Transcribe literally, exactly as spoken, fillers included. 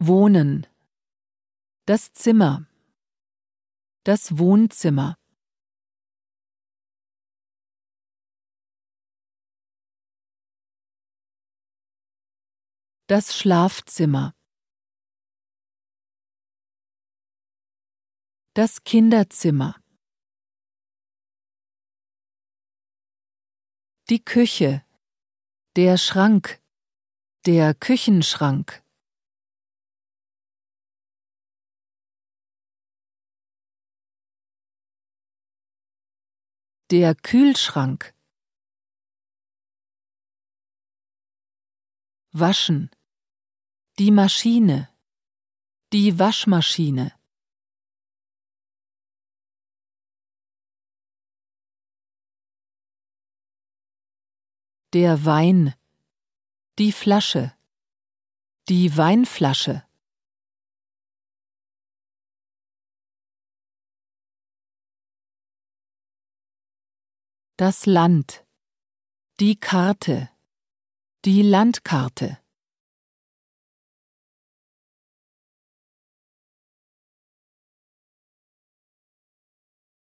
Wohnen. Das Zimmer. Das Wohnzimmer. Das Schlafzimmer. Das Kinderzimmer. Die Küche. Der Schrank. Der Küchenschrank. Der Kühlschrank. Waschen. Die Maschine. Die Waschmaschine. Der Wein. Die Flasche. Die Weinflasche. Das Land. Die Karte. Die Landkarte.